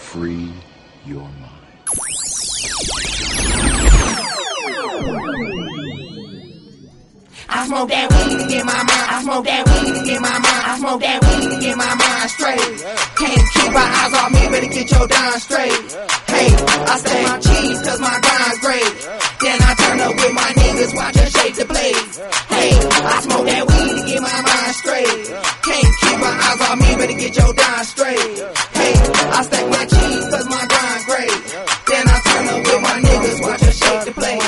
free your mind. I smoke that weed to get my mind. I smoke that weed to get my mind. I smoke that weed to get my mind straight. Can't keep our eyes on me, better get your dime straight. Hey, I stack my cheese cause my grind's great. Then I turn up with my niggas, watch her shake the blade. Hey, I smoke that weed to get my mind straight. Can't keep our eyes on me, better get your dime straight. Hey, I stack my cheese cause my grind's great. Then I turn up with my niggas, watch her shake the blade.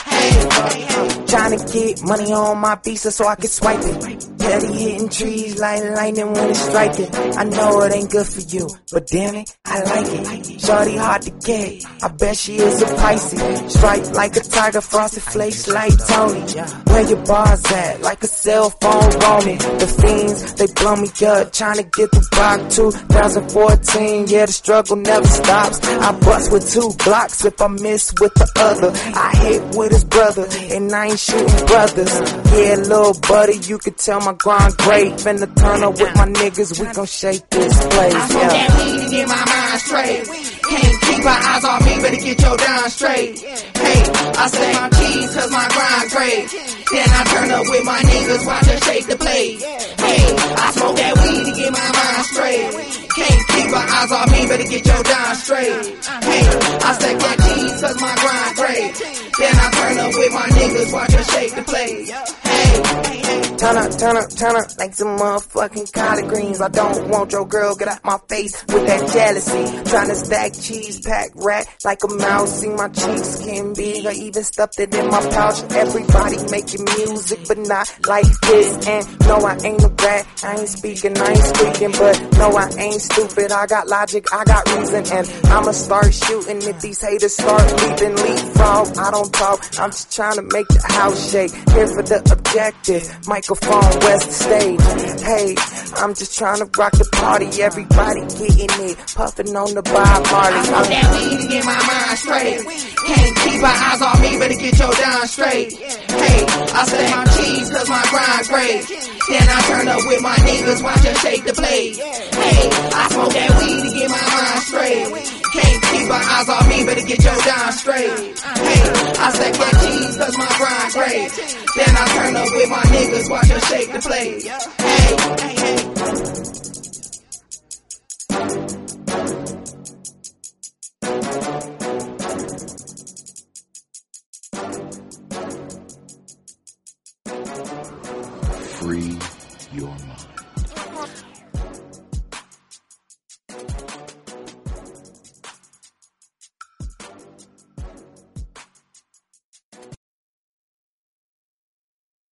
Trying to get money on my visa so I can swipe it. Petty hitting trees like lightning when it's striking. I know it ain't good for you, but damn it, I like it. Shorty hard to get, I bet she is a pricey. Striped like a tiger, frosted flakes like Tony. Where your bars at? Like a cell phone roaming. The fiends, they blow me up, trying to get the block 2014. Yeah, the struggle never stops. I bust with 2 blocks if I miss with the other. I hit with his brother, and I ain't shooting brothers. Yeah, little buddy, you could tell my grind great. Finna turn up with my niggas, we gon' shake this place. I smoke that weed to get my mind straight. Can't keep our eyes on me, better get your dime straight. Hey, I stack my cheese cause my grind great. Then I turn up with my niggas, watch her shake the plate. Hey, I smoke that weed to get my mind straight. Can't keep our eyes on me, better get your dime straight. Hey, I stack that cheese cause my grind great. Then I turn up with my niggas, watch her shake the plate. Hey, turn up like some motherfucking collard greens. I don't want your girl, get out my face with that jealousy. Tryna stack cheese, pack rat like a mouse. See my cheeks getting big, I even stuffed it in my pouch. Everybody making music, but not like this. And no, I ain't a rat, I ain't speaking, I ain't squeaking. But no, I ain't stupid, I got logic, I got reason. And I'ma start shooting if these haters start leaping. Leapfrog, I don't talk, I'm just trying to make the house shake. Here for the objective, microphone, west the stage. Hey, I'm just trying to rock the party, everybody getting it, puffing on the Bob Marley. I smoke that weed to get my mind straight. Can't keep our eyes on me, better get your dime straight. Hey, I stack my cheese cause my grind great. Then I turn up with my niggas, watch her shake the blade. Hey, I smoke that weed to get my mind straight. Can't keep our eyes on me, better get your dime straight. Hey, I stack that cheese cause my grind great. Then I turn up with my niggas, watch her shake the plate. Hey.